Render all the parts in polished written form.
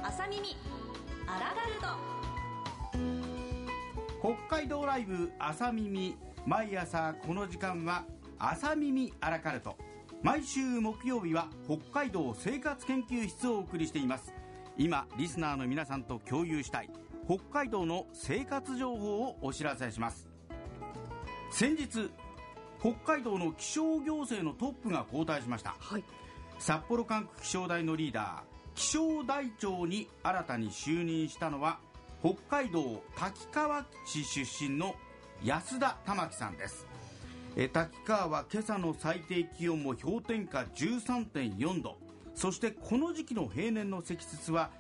朝耳アラカルト。北海道ライブ朝耳、毎朝この時間は朝耳アラカルト。毎週木曜日は北海道生活研究室をお送りしています。今リスナーの皆さんと共有したい北海道の生活情報をお知らせします。先日北海道の気象行政のトップが交代しました、札幌管区気象台のリーダー気象台長に新たに就任したのは北海道滝川市出身の安田玉樹さんです。滝川は今朝の最低気温も氷点下 13.4 度、そしてこの時期の平年の積雪は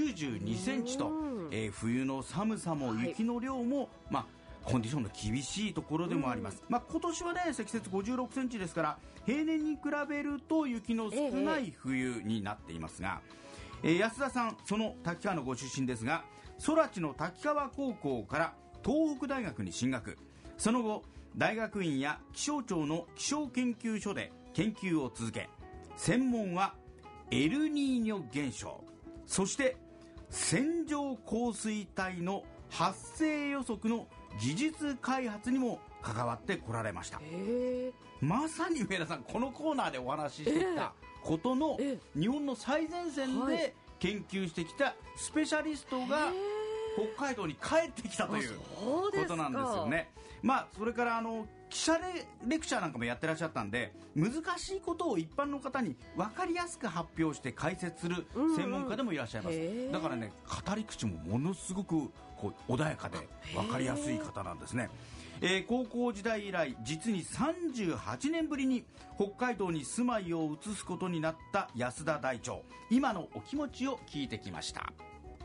92センチと、冬の寒さも雪の量も、コンディションの厳しいところでもあります。今年はね積雪56センチですから平年に比べると雪の少ない冬になっていますが、安田さんその滝川のご出身ですが、空知の滝川高校から東北大学に進学、その後大学院や気象庁の気象研究所で研究を続け、専門はエルニーニョ現象、そして線状降水帯の発生予測の技術開発にも関わってこられました。まさに上田さんこのコーナーでお話ししてきたことの日本の最前線で研究してきたスペシャリストが北海道に帰ってきたということなんですよね。それから記者レクチャーなんかもやってらっしゃったんで、難しいことを一般の方に分かりやすく発表して解説する専門家でもいらっしゃいます。だからね語り口もものすごく穏やかで分かりやすい方なんですね。高校時代以来実に38年ぶりに北海道に住まいを移すことになった安田台長、今のお気持ちを聞いてきました。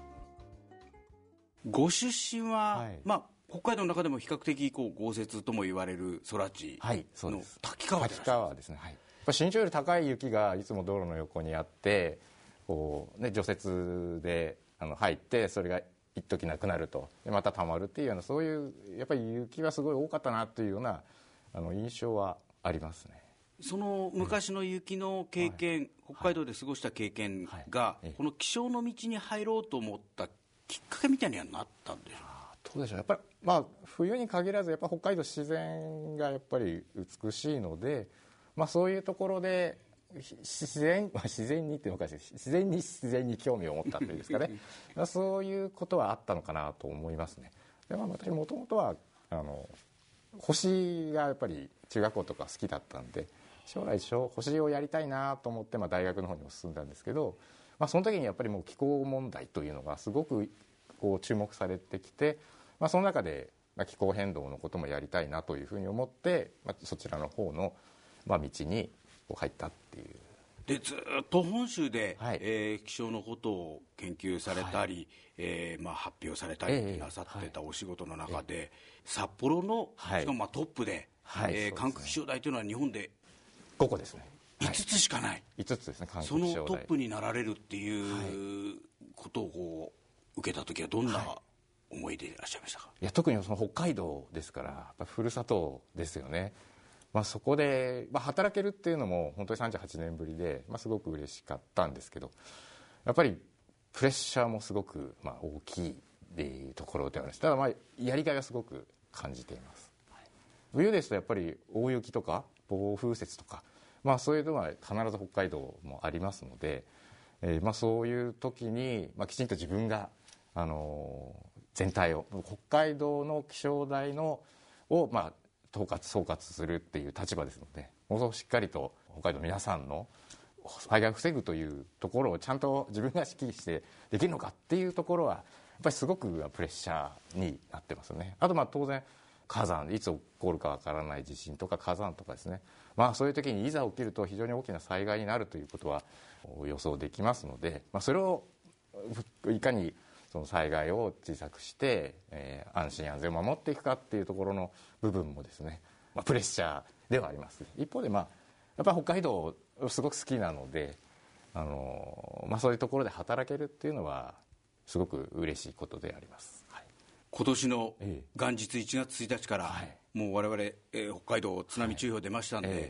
ご出身は、北海道の中でも比較的豪雪とも言われる空知の滝川ですね。身長より高い雪がいつも道路の横にあって、除雪で入ってそれが一時なくなると、でまた溜まるっていうような、そういうやっぱり雪がすごい多かったなというような印象はありますね。 その昔の雪の経験、北海道で過ごした経験が、この気象の道に入ろうと思ったきっかけみたいにはなったんでしょう。 どうでしょう。やっぱり冬に限らずやっぱ北海道自然がやっぱり美しいので、そういうところで自然にっていうのか、自然に興味を持ったというんですかねそういうことはあったのかなと思いますね。で、私もともとは星がやっぱり中学校とか好きだったんで、将来星をやりたいなと思って大学の方にも進んだんですけど、その時にやっぱりもう気候問題というのがすごく注目されてきて、その中で気候変動のこともやりたいなというふうに思って、そちらの方の道に入ったっていう。 でずっと本州で、気象のことを研究されたり、発表されたりなさってたお仕事の中で、札幌の、しかもトップで、管区気象台というのは日本で 5個ですね。 5つしかない、 5つですね。 そのトップになられるっていうことを受けた時はどんな思いでいらっしゃいましたか。 いや、特にその北海道ですからやっぱふるさとですよね。そこで、働けるっていうのも本当に38年ぶりで、すごく嬉しかったんですけど、やっぱりプレッシャーもすごく大きいっていうところではあります。ただやりがいはすごく感じています。冬ですとやっぱり大雪とか暴風雪とか、そういうのは必ず北海道もありますので、そういう時に、きちんと自分が全体を北海道の気象台を総括するっていう立場ですので、もうしっかりと北海道の皆さんの災害を防ぐというところをちゃんと自分が指揮してできるのかっていうところはやっぱりすごくプレッシャーになってますね。あと当然火山、いつ起こるかわからない地震とか火山とかですね、そういう時にいざ起きると非常に大きな災害になるということは予想できますので、それをいかにその災害を小さくして、安心安全を守っていくかっていうところの部分もですね、プレッシャーではあります。一方でやっぱり北海道すごく好きなので、そういうところで働けるっていうのはすごく嬉しいことであります。 今年の元日1月1日から、もう我々、北海道津波注意報出ましたんで、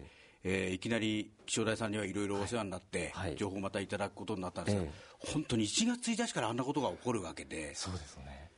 いきなり気象台さんにはいろいろお世話になって、情報をまたいただくことになったんですが、本当に1月1日からあんなことが起こるわけで。 そうですね。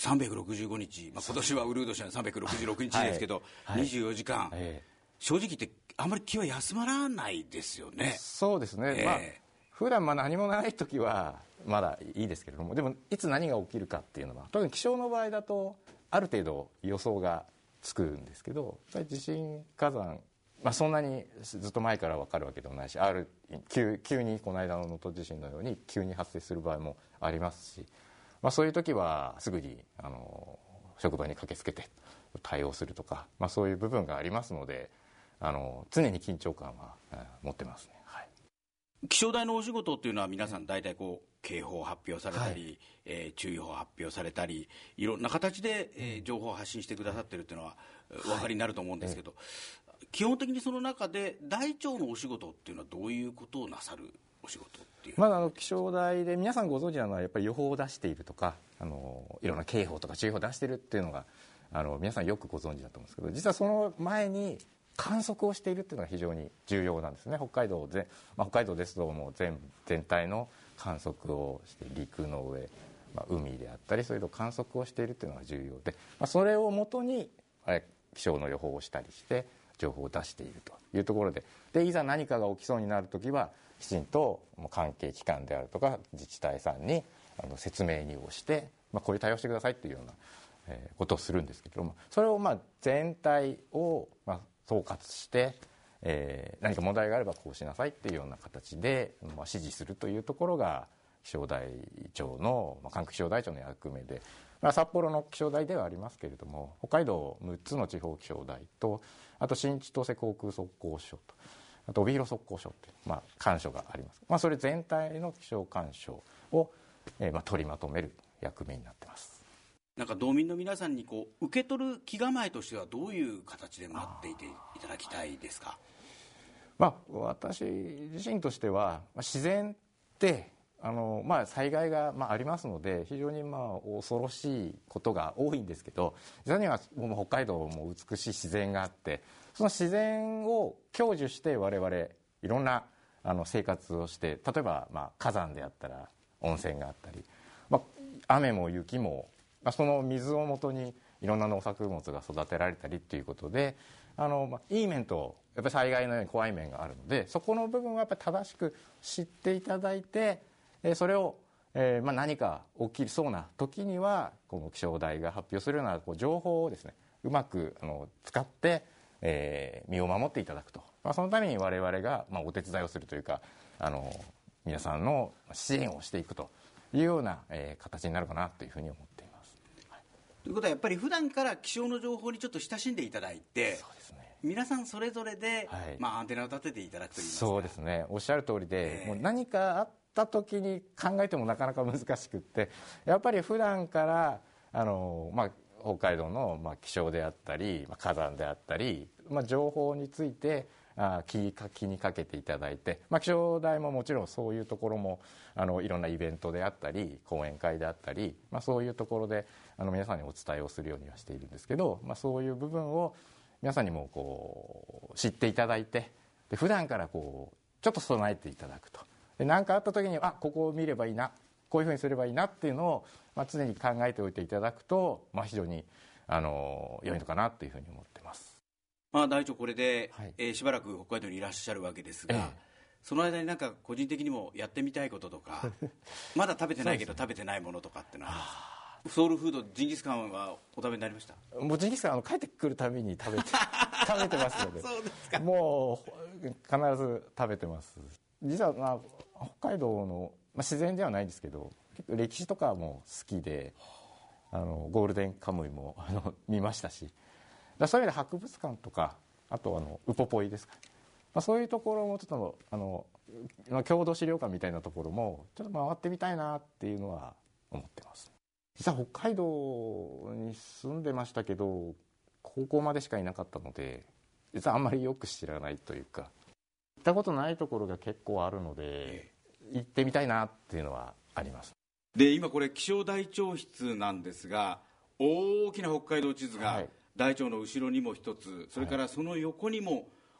365日、今年はウルード氏は366日ですけど、24時間、正直言ってあんまり気は休まらないですよね。 そうですね、普段何もない時はまだいいですけれども、でもいつ何が起きるかっていうのは、特に気象の場合だとある程度予想がつくんですけど、地震火山、そんなにずっと前から分かるわけでもないし、急にこの間の能登地震のように急に発生する場合もありますし、そういう時はすぐに職場に駆けつけて対応するとか、そういう部分がありますので、常に緊張感は持ってますね。 気象台のお仕事っていうのは皆さん大体警報を発表されたり、注意報を発表されたり、いろんな形で、情報を発信してくださってるっていうのはお分かりになると思うんですけど、基本的にその中で台長のお仕事っていうのはどういうことをなさるお仕事っていう。 気象台で皆さんご存知なのはやっぱり予報を出しているとか、いろんな警報とか注意報を出しているっていうのが皆さんよくご存知だと思うんですけど、実はその前に観測をしているっていうのが非常に重要なんですね。北海道ですともう全体の観測をして、陸の上、海であったりそういうのを観測をしているっていうのが重要で、それをもとに気象の予報をしたりして情報を出しているというところで、いざ何かが起きそうになるときはきちんと関係機関であるとか自治体さんに説明をして、こういう対応してくださいというようなことをするんですけれども、それを全体を総括して、何か問題があればこうしなさいっていうような形で指示するというところが気象台長の管区気象台長の役目で、札幌の気象台ではありますけれども、北海道6つの地方気象台と、あと新千歳航空測候所と、あと帯広測候所という、官所があります。それ全体の気象干渉を、取りまとめる役目になってます。 なんか道民の皆さんに受け取る気構えとしてはどういう形で待っていていただきたいですか。 私自身としては、自然って災害がありますので、非常に恐ろしいことが多いんですけど、実際にはもう北海道も美しい自然があって、その自然を享受して我々いろんな生活をして、例えば火山であったら温泉があったり、雨も雪もその水をもとにいろんな農作物が育てられたりということで、いい面とやっぱり災害のように怖い面があるので、そこの部分はやっぱり正しく知っていただいて、それを何か起きそうな時にはこの気象台が発表するような情報をですね、うまく使って身を守っていただくと、そのために我々がお手伝いをするというか、皆さんの支援をしていくというような形になるかなというふうに思っています。 ということはやっぱり普段から気象の情報にちょっと親しんでいただいて、 そうですね、 皆さんそれぞれで、アンテナを立てていただくといいますか。 そうですね、おっしゃる通りで、もう何かあった時に考えてもなかなか難しくって、やっぱり普段から北海道の気象であったり、火山であったり、情報について気にかけていただいて、気象台ももちろんそういうところもいろんなイベントであったり講演会であったり、そういうところで皆さんにお伝えをするようにはしているんですけど、そういう部分を皆さんにも知っていただいて、で普段からちょっと備えていただくと、で何かあった時にここを見ればいいな、こういうふうにすればいいなっていうのを、常に考えておいていただくと、非常に良いのかなというふうに思ってます。 大長これで、しばらく北海道にいらっしゃるわけですが、その間になんか個人的にもやってみたいこととかまだ食べてないけど食べてないものとかってのはソウルフードジンギスカンはお食べになりました？ もうジンギスカン帰ってくるたびに食べてますのでそうですか。 もう必ず食べてます。実は、北海道の、自然ではないんですけど、結構歴史とかも好きで、ゴールデンカムイも見ましたし、そういう意味で博物館とか、あとウポポイですか、そういうところもちょっと郷土資料館みたいなところもちょっと回ってみたいなっていうのは思ってます。実は北海道に住んでましたけど、高校までしかいなかったので、実はあんまりよく知らないというか、行ったことないところが結構あるので、行ってみたいなっていうのはあります。 で今これ気象台長室なんですが、大きな北海道地図が、台長の後ろにも一つ、それからその横にも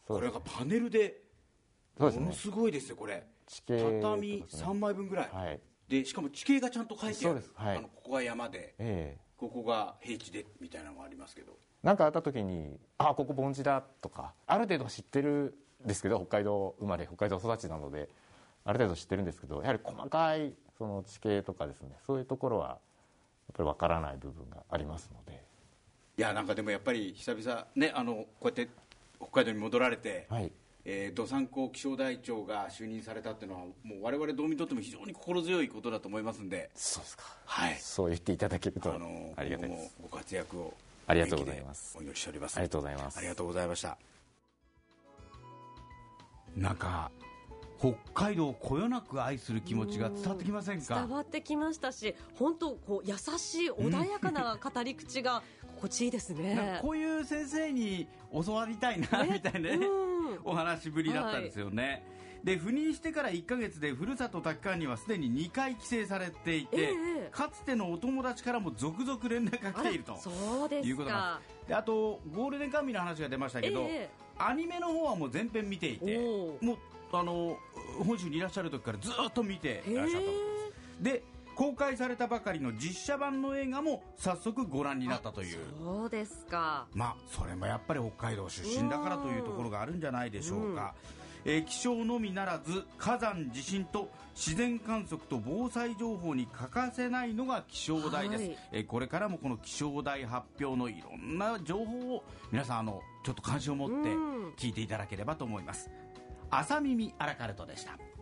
これがパネルでそうですね、 ものすごいですよこれ。 地形とかですね、 畳3枚分ぐらい、 はい、 でしかも地形がちゃんと書いてある。 そうです、はい、 ここが山で、ここが平地でみたいなのがありますけど、 なんかあった時にここ盆地だとかある程度知ってるんですけど、北海道生まれ北海道育ちなのである程度知ってるんですけど、やはり細かいその地形とかですね、そういうところはやっぱり分からない部分がありますので。 いやなんかでもやっぱり久々ね、こうやって北海道に戻られて、 はい、 どさんこ気象台長が就任されたっていうのはもう我々道民にとっても非常に心強いことだと思いますんで。 そうですか、 はい、 そう言っていただけるとありがたいです。 ご活躍をありがとうございます。 お祈りしております。 ありがとうございます。 ありがとうございました。なんか北海道をこよなく愛する気持ちが伝わってきませんか？ 伝わってきましたし、本当こう優しい穏やかな語り口が心地いいですね。 なんかこういう先生に教わりたいなみたいな、お話ぶりだったんですよね、はい。で赴任してから1ヶ月でふるさと滝川にはすでに2回帰省されていて、かつてのお友達からも続々連絡が来ているということなんです。であとゴールデンカムイの話が出ましたけど、アニメの方はもう全編見ていて、もう本州にいらっしゃる時からずっと見ていらっしゃったんです。で公開されたばかりの実写版の映画も早速ご覧になったという。 そうですか。 それもやっぱり北海道出身だからというところがあるんじゃないでしょうか。気象のみならず火山地震と自然観測と防災情報に欠かせないのが気象台です、はい。これからもこの気象台発表のいろんな情報を皆さんちょっと関心を持って聞いていただければと思います。朝耳アラカルトでした。